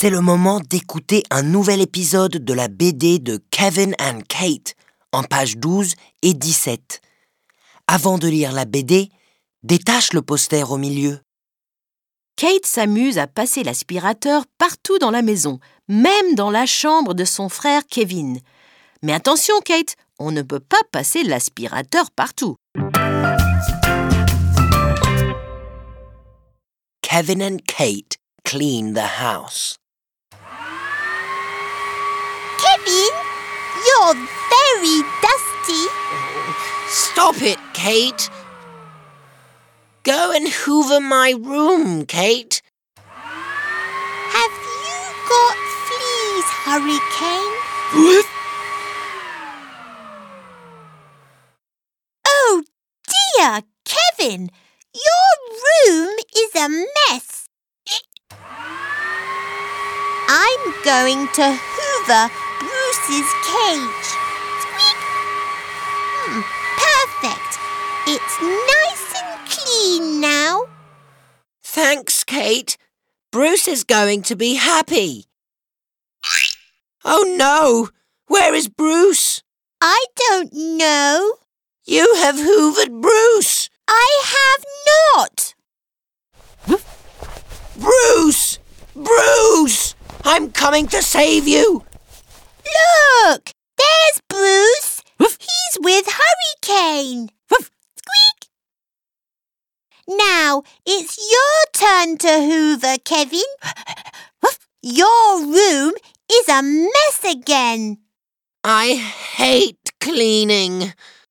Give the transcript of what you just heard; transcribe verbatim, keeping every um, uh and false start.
C'est le moment d'écouter un nouvel épisode de la B D de Kevin and Kate, en pages douze et dix-sept. Avant de lire la B D, détache le poster au milieu. Kate s'amuse à passer l'aspirateur partout dans la maison, même dans la chambre de son frère Kevin. Mais attention, Kate, on ne peut pas passer l'aspirateur partout. Kevin and Kate clean the house. Kevin, you're very dusty. Stop it, Kate. Go and hoover my room, Kate. Have you got fleas, Hurricane? Oh dear, Kevin, your room is a mess. I'm going to hoover Bruce's cage. Squeak! Hmm, perfect. It's nice and clean now. Thanks, Kate. Bruce is going to be happy. Oh no! Where is Bruce? I don't know. You have hoovered Bruce! I have not. Bruce! Bruce! I'm coming to save you! Look! There's Bruce. He's with Hurricane. Squeak! Now, it's your turn to hoover, Kevin. Your room is a mess again. I hate cleaning.